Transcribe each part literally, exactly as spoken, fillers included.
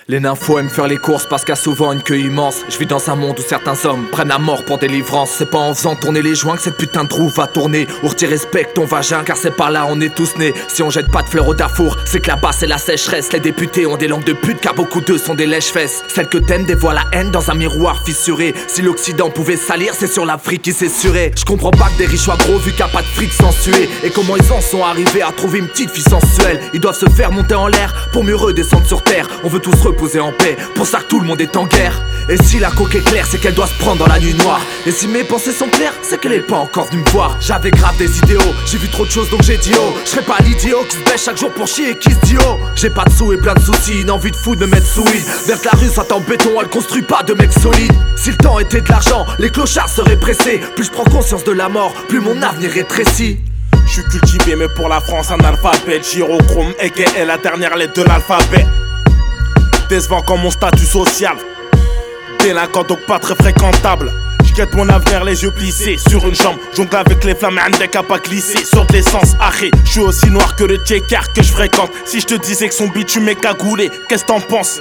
Les nymphos aiment faire les courses parce qu'il y a souvent une queue immense. Je vis dans un monde où certains hommes prennent la mort pour délivrance. C'est pas en faisant tourner les joints que cette putain de roue va tourner. Ourti respecte ton vagin car c'est par là on est tous nés. Si on jette pas de fleurs au Darfour, c'est que là-bas c'est la sécheresse. Les députés ont des langues de pute car beaucoup d'eux sont des lèche-fesses. Celles que t'aimes dévoilent la haine dans un miroir fissuré. Si l'Occident pouvait salir, c'est sur l'Afrique qui s'est suré. Je comprends pas que des riches soient gros vu qu'il n'y a pas de fric sans suer. Et comment ils en sont arrivés à trouver une petite fille sensuelle. Ils doivent se faire monter en l'air pour mieux redescendre sur terre. On veut tous reposer en paix, pour ça que tout le monde est en guerre. Et si la coque est claire, c'est qu'elle doit se prendre dans la nuit noire. Et si mes pensées sont claires, c'est qu'elle est pas encore venue me voir. J'avais grave des idéaux, j'ai vu trop de choses donc j'ai dit oh. Je serais pas l'idiot qui se baisse chaque jour pour chier et qui se dit oh. J'ai pas de sous et plein de soucis, une envie de fou de me mettre sous weed. Vers la rue soit en béton, elle construit pas de mecs solides. Si le temps était de l'argent, les clochards seraient pressés. Plus je prends conscience de la mort, plus mon avenir rétrécit. Je suis cultivé mais pour la France un alphabet. Gyrochrome aka la dernière lettre de l'alphabet. Décevant comme mon statut social. Délinquant donc pas très fréquentable. J'guette mon avenir les yeux plissés sur une jambe. Jongle avec les flammes et un deck à pas glisser. Sur de l'essence, arrêt. J'suis aussi noir que le checker que je fréquente. Si je te disais que son bitume est cagoulé, qu'est-ce t'en penses?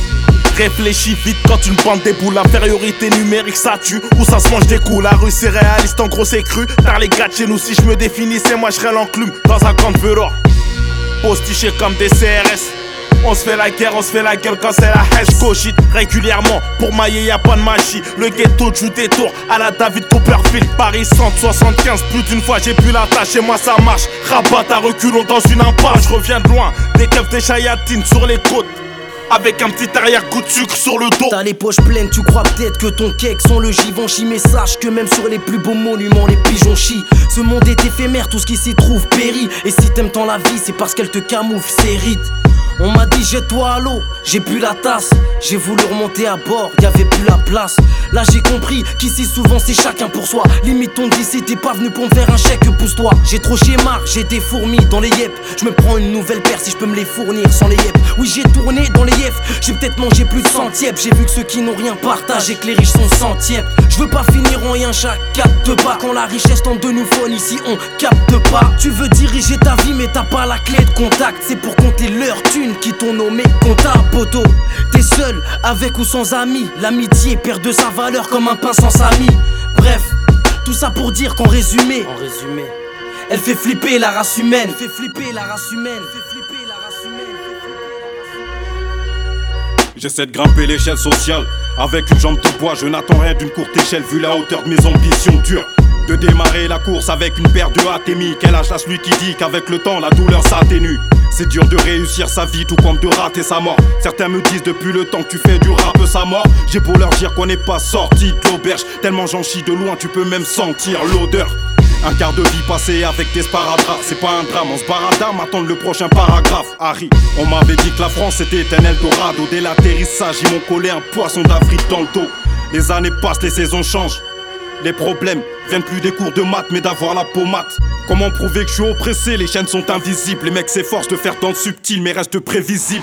Réfléchis vite quand une bande déboule. L'infériorité numérique ça tue ou ça se mange des coups. La rue c'est réaliste, en gros c'est cru. Par les gars de chez nous, si je me définissais, moi je serais l'enclume dans un camp de velours. Postiché comme des C R S. On se fait la guerre, on se fait la gueule quand c'est la haine. J'cogite régulièrement, pour mailler y'a pas de magie. Le ghetto joue des tours à la David Copperfield. Paris cent soixante-quinze, plus d'une fois j'ai pu la tâche. Et moi ça marche, rabat à reculons dans une impasse. Je reviens de loin, des keufs, des chayatines sur les côtes. Avec un petit arrière-coup de sucre sur le dos. T'as les poches pleines, tu crois peut-être que ton cake sont le Givenchy. Mais sache que même sur les plus beaux monuments, les pigeons chient. Ce monde est éphémère, tout ce qui s'y trouve périt. Et si t'aimes tant la vie, c'est parce qu'elle te camoufle ses rides. On m'a dit jette-toi à l'eau, j'ai bu la tasse. J'ai voulu remonter à bord, y'avait plus la place. Là j'ai compris qu'ici souvent c'est chacun pour soi. Limite on dit si t'es pas venu pour me faire un chèque, pousse-toi. J'ai trop schéma, j'ai des fourmis dans les yep. Je me prends une nouvelle paire si je peux me les fournir sans les yep. Oui j'ai tourné dans les yep, j'ai peut-être mangé plus de cent yep. J'ai vu que ceux qui n'ont rien partagé, que les riches sont cent yep. Je veux pas finir en rien, chaque capte pas. Quand la richesse tente de nous faune, ici on capte pas. Tu veux diriger ta vie mais t'as pas la clé de contact. C'est pour compter leur thune qui t'ont nommé comptable poteau. T'es seul, avec ou sans amis. L'amitié perd de sa valeur comme un pain sans sami. Bref, tout ça pour dire qu'en résumé, en résumé, elle fait flipper la race humaine. Elle fait flipper la race humaine. Elle fait flipper la race humaine. J'essaie de grimper l'échelle sociale. Avec une jambe de bois, je n'attends rien d'une courte échelle. Vu la hauteur de mes ambitions dures, de démarrer la course avec une paire de Atemi. Quel âge a celui qui dit qu'avec le temps la douleur s'atténue? C'est dur de réussir sa vie tout comme de rater sa mort. Certains me disent depuis le temps que tu fais du rap sa mort. J'ai pour leur dire qu'on n'est pas sorti de l'auberge. Tellement j'en chie de loin tu peux même sentir l'odeur. Un quart de vie passé avec des sparadraps. C'est pas un drame, on se barada, m'attendre le prochain paragraphe. Harry, on m'avait dit que la France était un Eldorado. Dès l'atterrissage ils m'ont collé un poisson d'Afrique dans le dos. Les années passent, les saisons changent. Les problèmes viennent plus des cours de maths mais d'avoir la peau mate. Comment prouver que je suis oppressé? Les chaînes sont invisibles. Les mecs s'efforcent de faire dans le subtil mais restent prévisibles.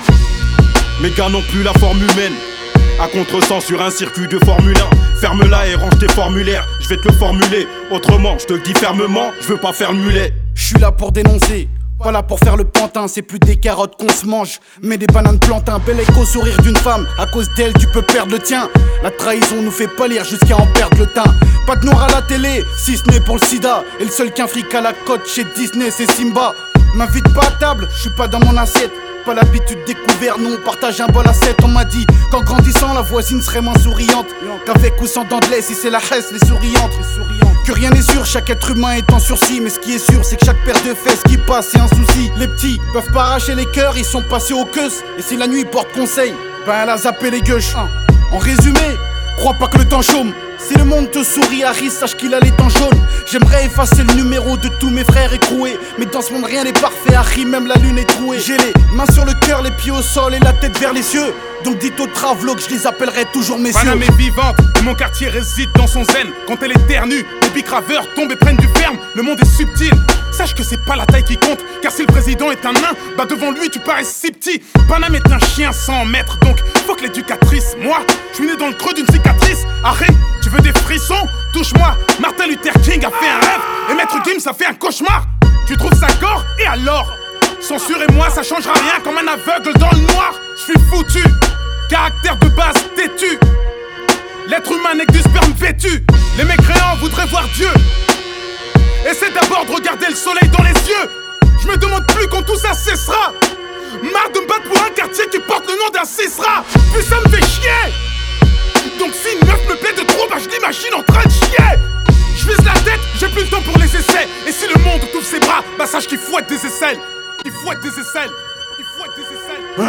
Mes gars n'ont plus la forme humaine. À contresens sur un circuit de Formule un. Ferme-la et range tes formulaires. Je vais te le formuler autrement, je te le dis fermement. Je veux pas faire le mulet. Je suis là pour dénoncer, pas là pour faire le pantin. C'est plus des carottes qu'on se mange, mais des bananes plantain. Bel écho sourire d'une femme, à cause d'elle tu peux perdre le tien. La trahison nous fait pâlir jusqu'à en perdre le teint. Pas de noir à la télé, si ce n'est pour le sida. Et le seul qu'un fric à la côte chez Disney c'est Simba. M'invite pas à table, je suis pas dans mon assiette. Pas l'habitude découvert, nous on partage un bol à sept. On m'a dit qu'en grandissant la voisine serait moins souriante. Qu'avec ou sans dents de lait, si c'est la hesse, les souriantes. Que rien n'est sûr, chaque être humain est en sursis. Mais ce qui est sûr, c'est que chaque paire de fesses qui passe, c'est un souci. Les petits peuvent pas arracher les cœurs, ils sont passés au queus. Et si la nuit porte conseil, ben elle a zappé les gueuches. En résumé, crois pas que le temps chôme. Si le monde te sourit, Harry, sache qu'il a les temps jaunes. J'aimerais effacer le numéro de tous mes frères écroués. Mais dans ce monde rien n'est parfait, Harry, même la lune est trouée. J'ai les mains sur le cœur, les pieds au sol et la tête vers les cieux. Donc dites aux travelots que je les appellerai toujours messieurs. Paname est vivante, et mon quartier réside dans son zen. Quand elle éternue, les bicraveurs tombent et prennent du ferme. Le monde est subtil, sache que c'est pas la taille qui compte. Car si le président est un nain, bah devant lui tu parais si petit. Paname est un chien sans maître, donc faut que l'éducatrice. Moi, je suis né dans le creux d'une cicatrice. Arrête, tu veux des frissons? Touche-moi. Martin Luther King a fait un rêve et Maître Gims a fait un cauchemar. Tu trouves ça gore? Et alors? Censurez-moi, ça changera rien comme un aveugle dans le noir. Je suis foutu. Caractère de base têtu. L'être humain n'est que du sperme vêtu. Les mécréants voudraient voir Dieu. Essaie d'abord de regarder le soleil dans les yeux. Je me demande plus quand tout ça cessera. Marre de me battre pour un quartier qui porte le nom d'un Cicera. Puis ça me fait chier. Donc si une meuf me plaît de trop, bah je l'imagine en train de chier. Je vise la tête, j'ai plus le temps pour les essais. Et si le monde t'ouvre ses bras, bah sache qu'il fouette des aisselles. Il fouette des aisselles. Il fouette des aisselles.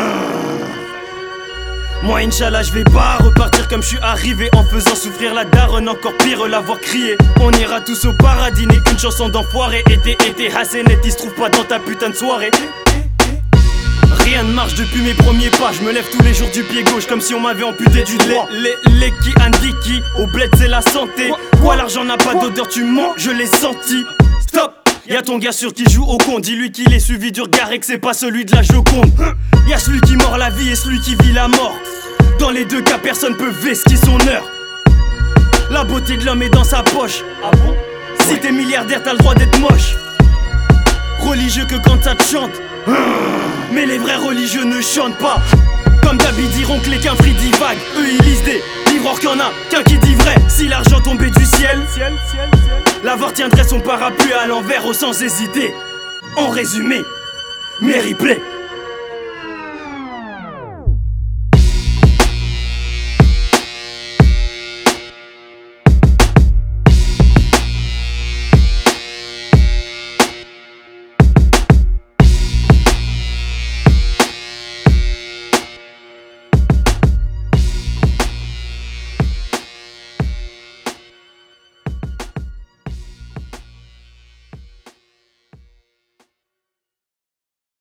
Moi Inch'Allah je vais pas repartir comme je suis arrivé, en faisant souffrir la daronne, encore pire l'avoir crié. On ira tous au paradis, n'est qu'une chanson d'enfoiré. Été, été, Hassanet, il se trouve pas dans ta putain de soirée. Rien ne marche depuis mes premiers pas, je me lève tous les jours du pied gauche comme si on m'avait amputé du droit. Les, les qui indiquent, au bled c'est la santé. Quoi l'argent n'a pas d'odeur, tu mens, je l'ai senti. Stop. Y'a ton gars sûr qui joue au con, dis-lui qu'il est suivi du regard et que c'est pas celui de la Joconde. Y'a celui qui mord la vie et celui qui vit la mort. Dans les deux cas personne peut vesquer son heure. La beauté de l'homme est dans sa poche. Ah bon? Si t'es milliardaire t'as le droit d'être moche. Religieux que quand ça te chante. Mais les vrais religieux ne chantent pas. Comme d'habitude diront que les qu'un free divague. Eux ils lisent des livres or qu'il y en a qu'un qui dit vrai. Si l'argent tombait du ciel, ciel, ciel, ciel, l'avoir tiendrait son parapluie à l'envers, oh, sans hésiter. En résumé, mes replays.